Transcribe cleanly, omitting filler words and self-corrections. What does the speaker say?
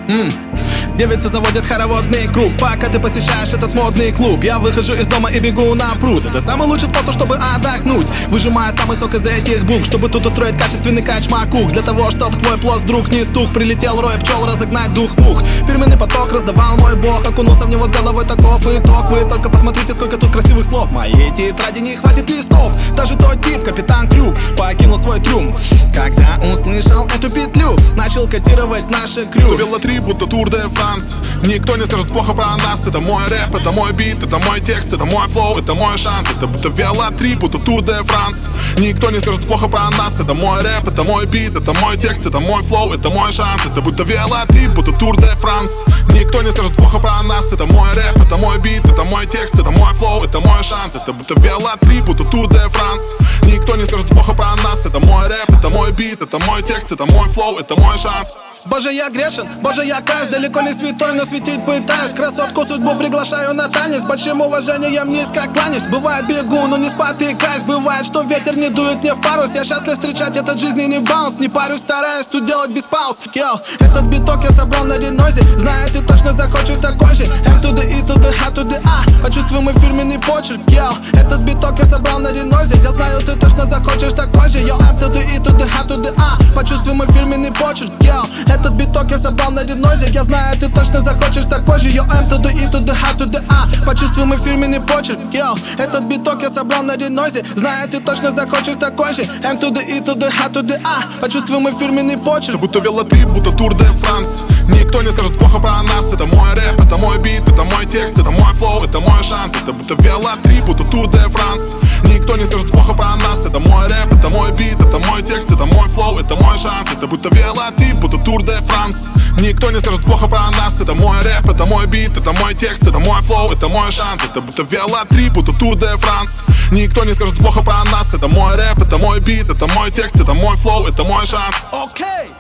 Девицы заводят хороводный круг, пока ты посещаешь этот модный клуб. Я выхожу из дома и бегу на пруд. Это самый лучший способ, чтобы отдохнуть, выжимая самый сок из этих букв, чтобы тут устроить качественный кач-макух. Для того, чтобы твой плод вдруг не стух, прилетел рой пчел разогнать дух мух. Фирменный поток раздавал мой бог, окунулся в него с головой, таков итог. Вы только посмотрите, сколько тут красивых слов. Моей тетради не хватит листов. Даже тот тип, капитан Крюк, покинул свой трюм, когда услышал эту петлю, начал котировать наши крю. Велотрибут, Тур де Франс. Никто не скажет плохо про нас. Это мой рэп, это мой бит, это мой текст, это мой флоу, это мой шанс. Это будто велотрибут, Тур де Франс. Никто не скажет плохо про нас. Это мой рэп, это мой бит, это мой текст, это мой флоу, это мой шанс. Это будто велотрибут, Тур де Франс. Никто не скажет плохо про нас. Это мой рэп, это мой бит, это мой текст, это мой флоу, это мой шанс. Это будто велотрибут, Тур де Франс. Никто не скажет плохо про нас. Это мой рэп, это мой бит, это мой текст, это мой флоу, это мой шанс. Боже, я грешен, боже, я каюсь, далеко не святой, но светить пытаюсь. Красотку судьбу приглашаю на танец, большим уважением низко кланяюсь. Бывает бегу, но не спотыкаюсь, бывает, что ветер не дует мне в парус. Я счастлив встречать этот жизненный баунс, не парюсь, стараюсь тут делать без пауз. Йоу, этот биток я собрал на ренозе, знаю, ты точно захочешь такой же. M to the E to the H to the A, почувствуй мой фирменный почерк. Йоу, этот биток я собрал на ренозе, я знаю, ты точно захочешь такой же. Йоу, M to the E to the H to the A, почувствуй мой фирменный почерк. Йоу, этот биток я собрал на ренозе, я знаю, ты точно захочешь такой же. Йоу, M to the E to the H to the A, почувствуй мой фирменный почерк. Йоу, этот биток я собрал на ренозе, знаю, ты точно захочешь такой же. M to the E to the H to the A, почувствуй мой фирменный почерк. Это будто велотриб, будто Тур де Франс. Никто не скажет плохо про нас. Это мой рэп, это мой бит, это мой текст, это мой флоу, это мой шанс. Это будто велотриб, будто Тур де Франс. Никто не скажет плохо про нас. Это мой рэп, это мой бит, это мой текст, это мой флоу, это мой шанс. Это будто велотриб, будто Тур де Франс. Никто не скажет плохо про нас. Это мой рэп, это мой бит, это мой текст, это мой флоу, это мой шанс. Это будто велотриб, будто Тур де Франс. Никто не скажет плохо про нас. Это мой рэп, это мой бит, это мой текст, это мой флоу, это мой шанс. Окей.